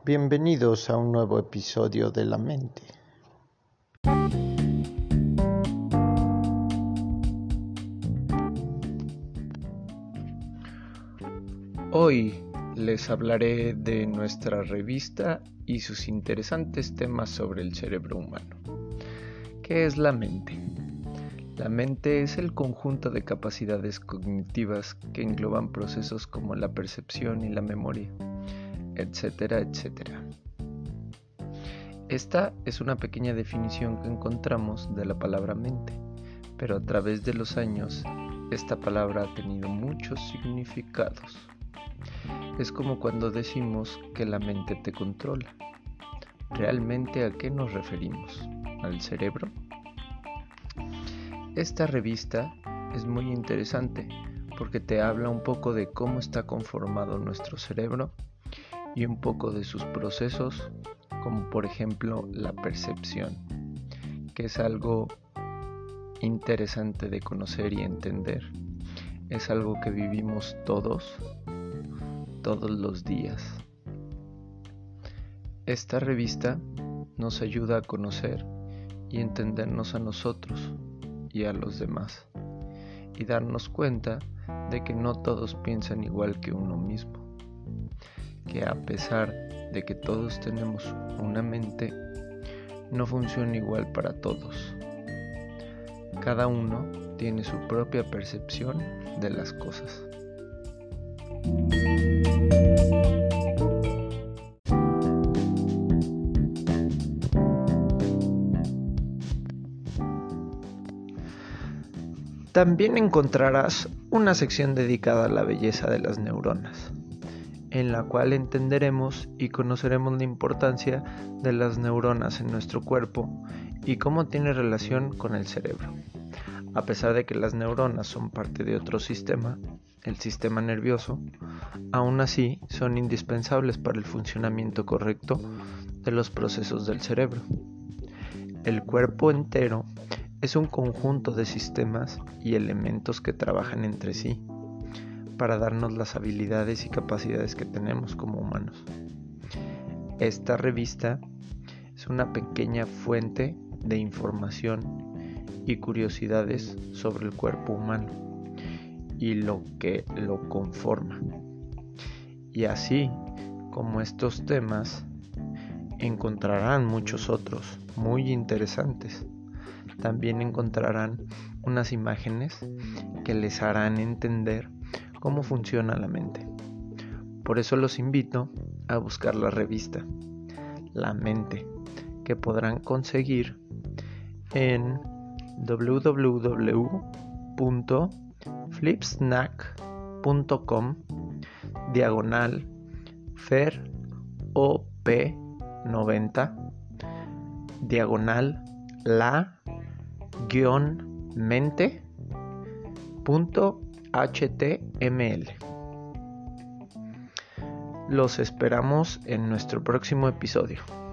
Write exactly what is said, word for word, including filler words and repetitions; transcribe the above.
Bienvenidos a un nuevo episodio de La Mente. Hoy les hablaré de nuestra revista y sus interesantes temas sobre el cerebro humano. ¿Qué es la mente? La mente es el conjunto de capacidades cognitivas que engloban procesos como la percepción y la memoria, etcétera, etcétera. Esta es una pequeña definición que encontramos de la palabra mente, pero a través de los años esta palabra ha tenido muchos significados. Es como cuando decimos que la mente te controla. ¿Realmente a qué nos referimos? ¿Al cerebro? Esta revista es muy interesante porque te habla un poco de cómo está conformado nuestro cerebro y un poco de sus procesos, como por ejemplo la percepción, que es algo interesante de conocer y entender. Es algo que vivimos todos, todos los días. Esta revista nos ayuda a conocer y entendernos a nosotros y a los demás, y darnos cuenta de que no todos piensan igual que uno mismo, que a pesar de que todos tenemos una mente, no funciona igual para todos. Cada uno tiene su propia percepción de las cosas. También encontrarás una sección dedicada a la belleza de las neuronas, en la cual entenderemos y conoceremos la importancia de las neuronas en nuestro cuerpo y cómo tiene relación con el cerebro. A pesar de que las neuronas son parte de otro sistema, el sistema nervioso, aún así son indispensables para el funcionamiento correcto de los procesos del cerebro. El cuerpo entero es un conjunto de sistemas y elementos que trabajan entre sí para darnos las habilidades y capacidades que tenemos como humanos. Esta revista es una pequeña fuente de información y curiosidades sobre el cuerpo humano y lo que lo conforma. Y así como estos temas, encontrarán muchos otros muy interesantes. También encontrarán unas imágenes que les harán entender cómo funciona la mente. Por eso los invito a buscar la revista La Mente, que podrán conseguir en w w w punto flipsnack punto com diagonal fer o p noventa diagonal la guión mente punto html. Los esperamos en nuestro próximo episodio.